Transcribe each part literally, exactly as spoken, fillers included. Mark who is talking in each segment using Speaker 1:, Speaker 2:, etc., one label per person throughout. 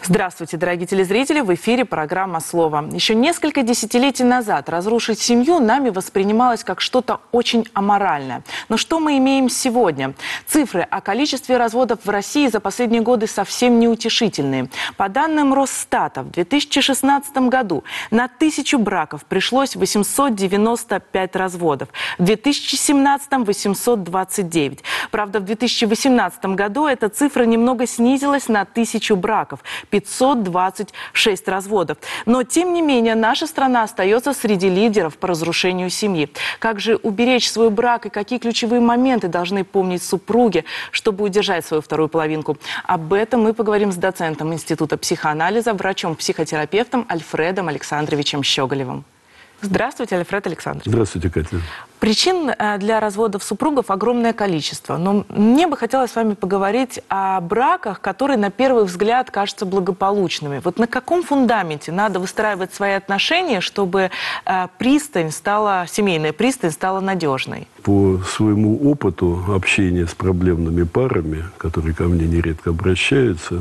Speaker 1: Здравствуйте, дорогие телезрители! В эфире программа «Слово». Еще несколько десятилетий назад разрушить семью нами воспринималось как что-то очень аморальное. Но что мы имеем сегодня? Цифры о количестве разводов в России за последние годы совсем неутешительные. По данным Росстата, в две тысячи шестнадцатом году на тысячу браков пришлось восемьсот девяносто пять разводов. В две тысячи семнадцатом – восемьсот двадцать девять. Правда, в две тысячи восемнадцатом году эта цифра немного снизилась на тысячу браков – пятьсот двадцать шесть разводов. Но, тем не менее, наша страна остается среди лидеров по разрушению семьи. Как же уберечь свой брак и какие ключевые моменты должны помнить супруги, чтобы удержать свою вторую половинку? Об этом мы поговорим с доцентом Института психоанализа, врачом-психотерапевтом Альфредом Александровичем Щеголевым. Здравствуйте, Альфред Александрович.
Speaker 2: Здравствуйте, Катя.
Speaker 1: Причин для разводов супругов огромное количество. Но мне бы хотелось с вами поговорить о браках, которые на первый взгляд кажутся благополучными. Вот на каком фундаменте надо выстраивать свои отношения, чтобы пристань стала, семейная пристань стала надежной?
Speaker 2: По своему опыту общения с проблемными парами, которые ко мне нередко обращаются,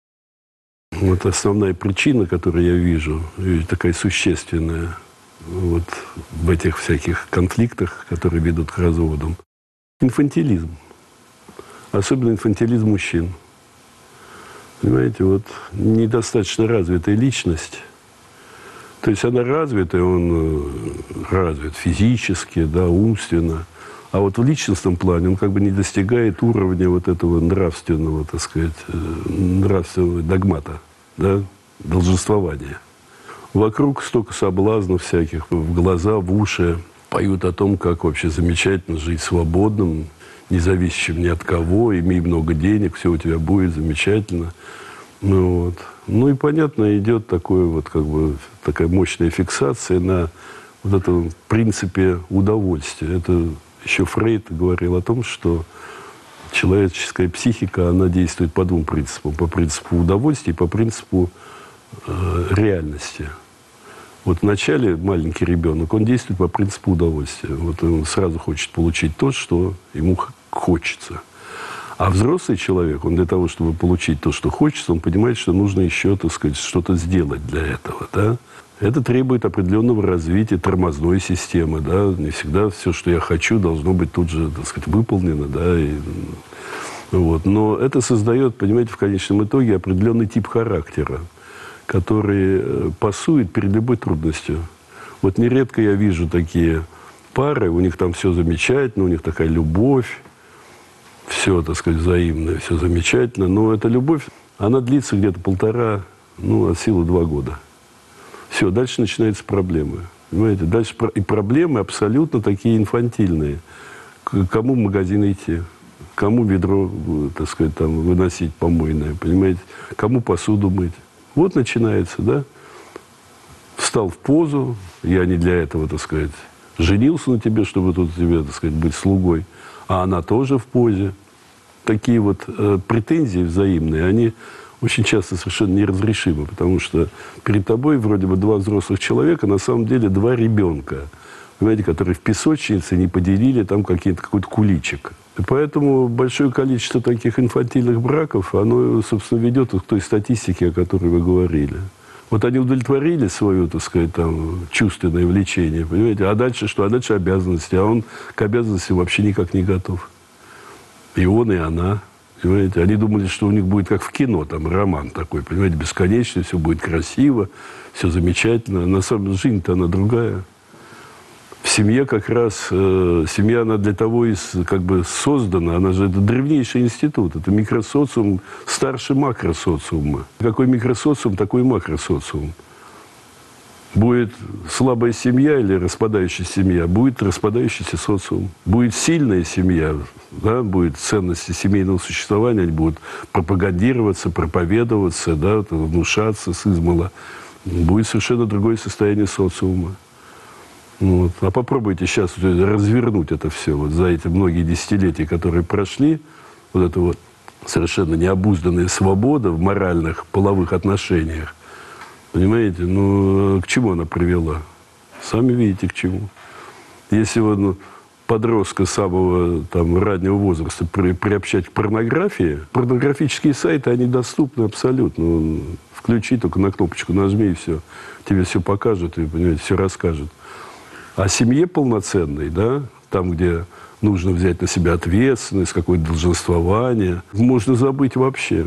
Speaker 2: вот основная причина, которую я вижу, и такая существенная, вот в этих всяких конфликтах, которые ведут к разводам. Инфантилизм. Особенно инфантилизм мужчин. Понимаете, вот недостаточно развитая личность. То есть она развитая, он развит физически, да, умственно. А вот в личностном плане он как бы не достигает уровня вот этого нравственного, так сказать, нравственного догмата, да, долженствования. Вокруг столько соблазнов всяких, в глаза, в уши. Поют о том, как вообще замечательно жить свободным, независящим ни от кого, имей много денег, все у тебя будет замечательно. Ну, вот. Ну и, понятно, идет такое вот, как бы, такая мощная фиксация на вот этом принципе удовольствия. Это еще Фрейд говорил о том, что человеческая психика, она действует по двум принципам. По принципу удовольствия и по принципу э, реальности. Вот вначале маленький ребенок, он действует по принципу удовольствия. Вот он сразу хочет получить то, что ему хочется. А взрослый человек, он для того, чтобы получить то, что хочется, он понимает, что нужно еще, так сказать, что-то сделать для этого, да? Это требует определенного развития тормозной системы, да? Не всегда все, что я хочу, должно быть тут же, так сказать, выполнено, да? И, вот. Но это создает, понимаете, в конечном итоге определенный тип характера, который пасует перед любой трудностью. Вот нередко я вижу такие пары, у них там все замечательно, у них такая любовь, все, так сказать, взаимное, все замечательно, но эта любовь, она длится где-то полтора, ну, от силы два года. Все, дальше начинаются проблемы. Понимаете, дальше и проблемы абсолютно такие инфантильные. К кому в магазин идти? Кому ведро, так сказать, там, выносить помойное, понимаете? Кому посуду мыть? Вот начинается, да? Встал в позу, я не для этого, так сказать, женился на тебе, чтобы тут тебе, так сказать, быть слугой, а она тоже в позе. Такие вот э, претензии взаимные, они очень часто совершенно неразрешимы, потому что перед тобой вроде бы два взрослых человека, на самом деле два ребенка, понимаете, которые в песочнице не поделили там какой-то куличик. И поэтому большое количество таких инфантильных браков, оно, собственно, ведет к той статистике, о которой вы говорили. Вот они удовлетворили свое, так сказать, там, чувственное влечение, понимаете, а дальше что? А дальше обязанности, а он к обязанностям вообще никак не готов. И он, и она, понимаете, они думали, что у них будет как в кино, там, роман такой, понимаете, бесконечный, все будет красиво, все замечательно. На самом деле жизнь-то она другая. В семье как раз, э, семья, она для того и как бы создана, она же, это древнейший институт, это микросоциум, старше макросоциума. Какой микросоциум, такой макросоциум. Будет слабая семья или распадающаяся семья, будет распадающийся социум. Будет сильная семья, да, будет ценности семейного существования, они будут пропагандироваться, проповедоваться, да, внушаться с измала. Будет совершенно другое состояние социума. Вот. А попробуйте сейчас развернуть это все вот за эти многие десятилетия, которые прошли, вот эта вот совершенно необузданная свобода в моральных, половых отношениях. Понимаете, ну, к чему она привела? Сами видите, к чему. Если вот, ну, подростка самого там, раннего возраста при, приобщать к порнографии, порнографические сайты, они доступны абсолютно. включи, только на кнопочку нажми, и все. Тебе все покажут, и, понимаете, все расскажут. А семье полноценной, да, там, где нужно взять на себя ответственность, какое-то долженствование, можно забыть вообще.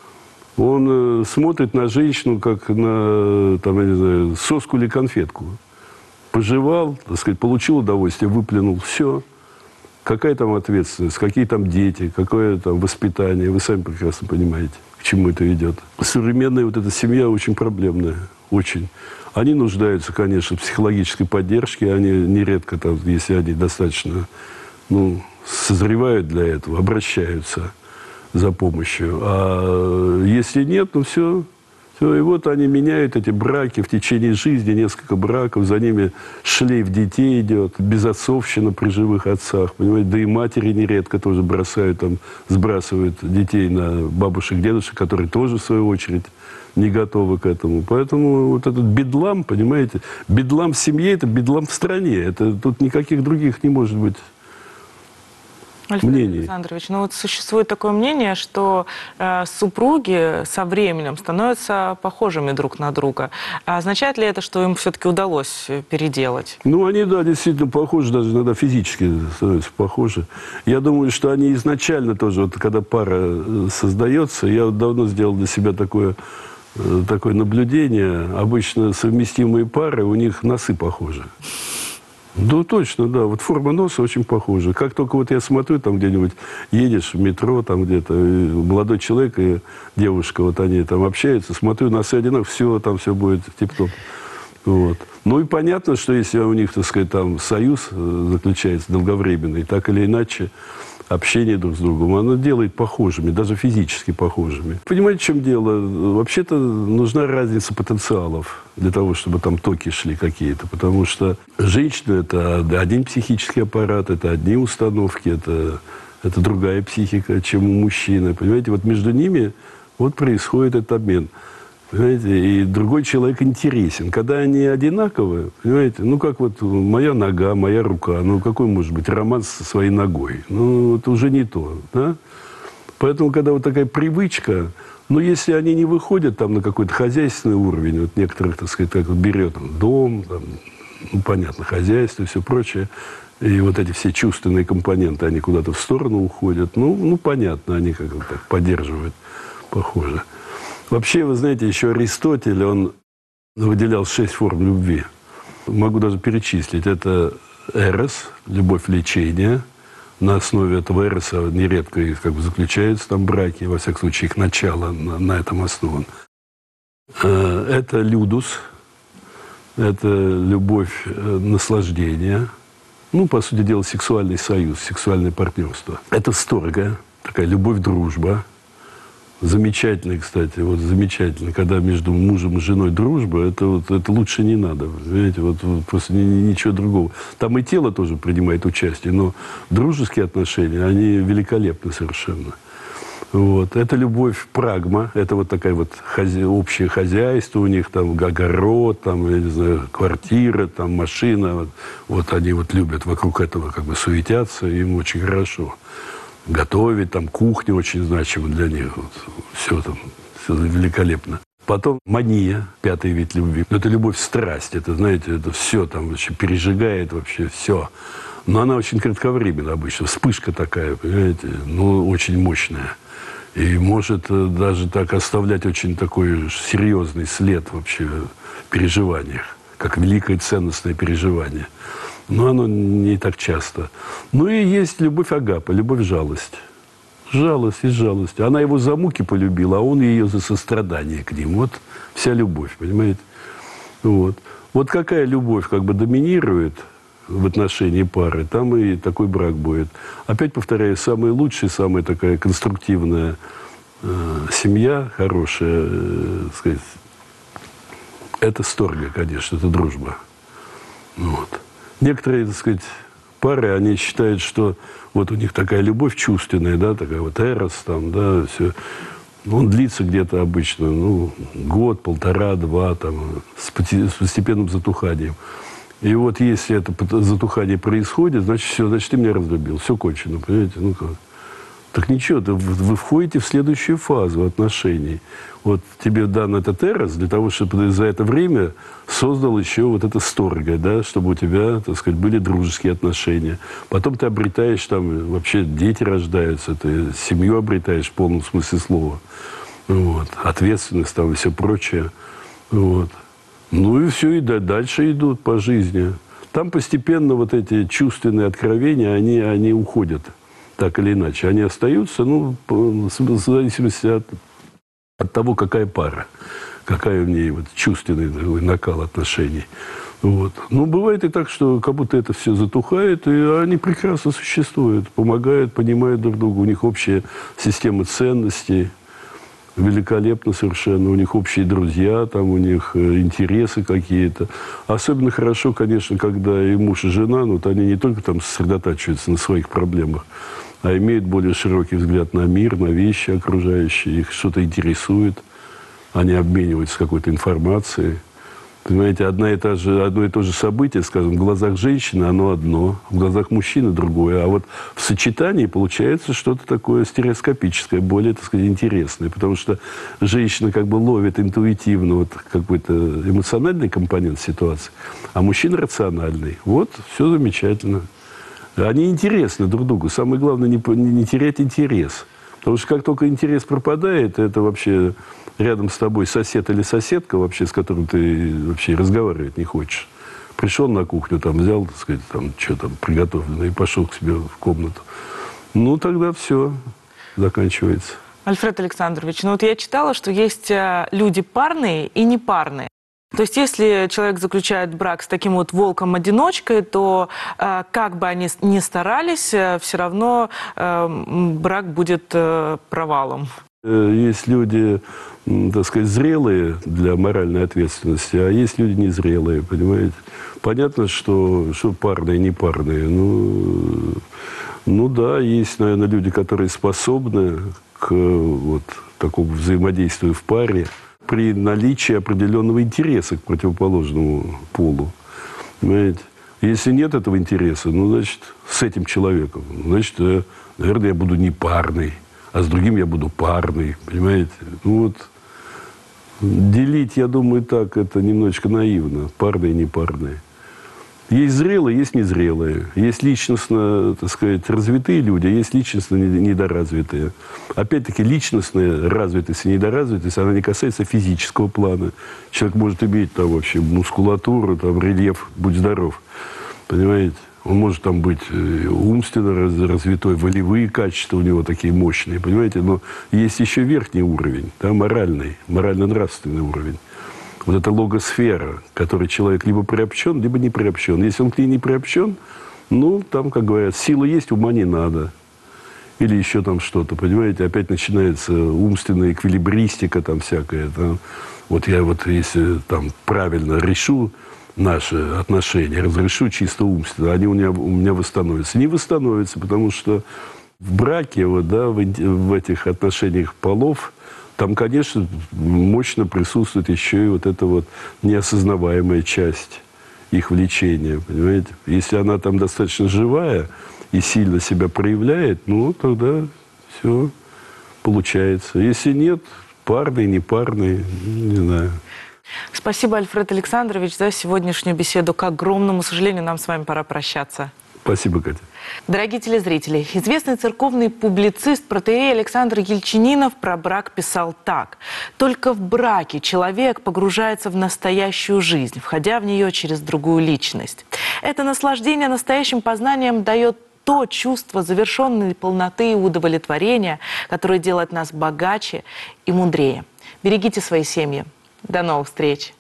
Speaker 2: Он э, смотрит на женщину, как на, там, я не знаю, соску или конфетку. Пожевал, так сказать, получил удовольствие, выплюнул, все. Какая там ответственность, какие там дети, какое там воспитание, вы сами прекрасно понимаете, к чему это ведет. Современная вот эта семья очень проблемная, очень. Они нуждаются, конечно, в психологической поддержке, они нередко, там, если они достаточно, ну, созревают для этого, обращаются за помощью. А если нет, ну все. Все, и вот они меняют эти браки в течение жизни, несколько браков, за ними шлейф детей идет, безотцовщина при живых отцах, понимаете, да и матери нередко тоже бросают, там, сбрасывают детей на бабушек, дедушек, которые тоже, в свою очередь, не готовы к этому. Поэтому вот этот бедлам, понимаете, бедлам в семье – это бедлам в стране, это, тут никаких других не может быть.
Speaker 1: Александр Александрович, ну вот существует такое мнение, что э, супруги со временем становятся похожими друг на друга. А означает ли это, что им все-таки удалось переделать?
Speaker 2: Ну, они, да, действительно похожи, даже иногда физически становятся похожи. Я думаю, что они изначально тоже, вот когда пара создается, я вот давно сделал для себя такое, такое наблюдение. Обычно совместимые пары, у них носы похожи. Да, точно, да. Вот форма носа очень похожа. Как только вот я смотрю, там где-нибудь едешь в метро, там где-то, молодой человек и девушка, вот они там общаются, смотрю, носы одинаковые, все, там все будет тип-топ. Вот. Ну и понятно, что если у них, так сказать, там союз заключается долговременный, так или иначе, общение друг с другом, оно делает похожими, даже физически похожими. Понимаете, в чем дело? Вообще-то нужна разница потенциалов для того, чтобы там токи шли какие-то. Потому что женщина – это один психический аппарат, это одни установки, это, это другая психика, чем у мужчины. Понимаете, вот между ними вот происходит этот обмен. Понимаете, и другой человек интересен. Когда они одинаковые, понимаете, ну как вот моя нога, моя рука, ну какой может быть роман со своей ногой? Ну это уже не то, да? Поэтому, когда вот такая привычка, ну если они не выходят там на какой-то хозяйственный уровень, вот некоторых, так сказать, как вот берет там, дом, там, ну понятно, хозяйство и все прочее, и вот эти все чувственные компоненты, они куда-то в сторону уходят, ну, ну понятно, они как-то так поддерживают, похоже. Вообще, вы знаете, еще Аристотель, он выделял шесть форм любви. Могу даже перечислить. Это эрос, любовь влечения. На основе этого эроса нередко как бы заключаются там браки. Во всяком случае, их начало на, на этом основан. Это людус. Это любовь наслаждения. Ну, по сути дела, сексуальный союз, сексуальное партнерство. Это сторга, такая любовь-дружба. Замечательно, кстати, вот замечательно, когда между мужем и женой дружба, это, вот, это лучше не надо, понимаете, вот, вот просто ничего другого. Там и тело тоже принимает участие, но дружеские отношения, они великолепны совершенно. Вот. Это любовь прагма, это вот такая вот хозя... общее хозяйство у них, там огород, там, я не знаю, квартира, там машина, вот, вот они вот любят вокруг этого как бы суетятся, им очень хорошо. Готовить, там кухня очень значима для них. Вот, все там, все великолепно. Потом мания, пятый вид любви. Это любовь-страсть, это, знаете, это все там вообще пережигает вообще все. Но она очень кратковременна обычно, вспышка такая, понимаете, ну, очень мощная. И может даже так оставлять очень такой серьезный след вообще в переживаниях, как великое ценностное переживание. Но оно не так часто. Ну и есть любовь агапа, любовь-жалость. Жалость и жалость. Она его за муки полюбила, а он ее за сострадание к ним. Вот вся любовь, понимаете? Вот. Вот какая любовь как бы доминирует в отношении пары, там и такой брак будет. Опять повторяю, самая лучшая, самая такая конструктивная э, семья, хорошая, э, сказать, это сторга, конечно, это дружба. Вот. Некоторые, так сказать, пары, они считают, что вот у них такая любовь чувственная, да, такая вот эрос, там, да, все. Он длится где-то обычно, ну, год, полтора, два, там, с постепенным затуханием. И вот если это затухание происходит, значит, все, значит, ты меня разлюбил, все кончено, понимаете, ну как. Так ничего, вы, вы входите в следующую фазу отношений. Вот тебе дан этот эрос для того, чтобы ты за это время создал еще вот это сторго, да, чтобы у тебя, так сказать, были дружеские отношения. Потом ты обретаешь там, вообще дети рождаются, ты семью обретаешь в полном смысле слова. Вот. Ответственность там и все прочее. Вот. Ну и все, и дальше идут по жизни. Там постепенно вот эти чувственные откровения, они, они уходят. Так или иначе. Они остаются, ну, в зависимости от, от того, какая пара, какая в ней вот чувственный такой накал отношений. Вот. Ну, бывает и так, что как будто это все затухает, и они прекрасно существуют, помогают, понимают друг друга. У них общая система ценностей, великолепно совершенно. У них общие друзья, там у них интересы какие-то. Особенно хорошо, конечно, когда и муж, и жена, ну, вот они не только там сосредотачиваются на своих проблемах, а имеют более широкий взгляд на мир, на вещи окружающие, их что-то интересует, они обмениваются какой-то информацией. Понимаете, одна и та же, одно и то же событие, скажем, в глазах женщины оно одно, в глазах мужчины другое, а вот в сочетании получается что-то такое стереоскопическое, более, так сказать, интересное, потому что женщина как бы ловит интуитивно вот какой-то эмоциональный компонент ситуации, а мужчина рациональный. Вот, все замечательно. Они интересны друг другу. Самое главное, не, не терять интерес. Потому что как только интерес пропадает, это вообще рядом с тобой сосед или соседка, вообще, с которым ты вообще разговаривать не хочешь. Пришел на кухню, там взял, так сказать, там, что там приготовлено, и пошел к себе в комнату. Ну, тогда все заканчивается.
Speaker 1: Альфред Александрович, ну вот я читала, что есть люди парные и непарные. То есть, если человек заключает брак с таким вот волком-одиночкой, то э, как бы они ни старались, э, все равно э, брак будет э, провалом.
Speaker 2: Есть люди, так сказать, зрелые для моральной ответственности, а есть люди незрелые, понимаете? Понятно, что, что парные, не парные. Ну, ну да, есть, наверное, люди, которые способны к вот такому взаимодействию в паре при наличии определенного интереса к противоположному полу. Понимаете? Если нет этого интереса, ну, значит, с этим человеком, значит, наверное, я буду не парный, а с другим я буду парный, понимаете? Ну, вот, делить, я думаю, так, это немножечко наивно, парные и непарные. Есть зрелые, есть незрелые. Есть личностно, так сказать, развитые люди, а есть личностно недоразвитые. Опять-таки, личностная развитость и недоразвитость, она не касается физического плана. Человек может иметь там вообще мускулатуру, там рельеф, будь здоров. Понимаете? Он может там быть умственно развитой, волевые качества у него такие мощные, понимаете? Но есть еще верхний уровень, да, моральный, морально-нравственный уровень. Вот эта логосфера, к которой человек либо приобщен, либо не приобщен. Если он к ней не приобщен, ну, там, как говорят, сила есть, ума не надо. Или еще там что-то, понимаете? Опять начинается умственная эквилибристика там всякая. Там. Вот я вот, если там правильно решу наши отношения, разрешу чисто умственно, они у меня, у меня восстановятся. Не восстановятся, потому что в браке, вот, да, в, в этих отношениях полов, там, конечно, мощно присутствует еще и вот эта вот неосознаваемая часть их влечения, понимаете? Если она там достаточно живая и сильно себя проявляет, ну, тогда все получается. Если нет, парный, непарный, не знаю.
Speaker 1: Спасибо, Альфред Александрович, за сегодняшнюю беседу. К огромному сожалению, нам с вами пора прощаться.
Speaker 2: Спасибо, Катя.
Speaker 1: Дорогие телезрители, известный церковный публицист протоиерей Александр Ельчининов про брак писал так. «Только в браке человек погружается в настоящую жизнь, входя в нее через другую личность. Это наслаждение настоящим познанием дает то чувство завершенной полноты и удовлетворения, которое делает нас богаче и мудрее. Берегите свои семьи. До новых встреч!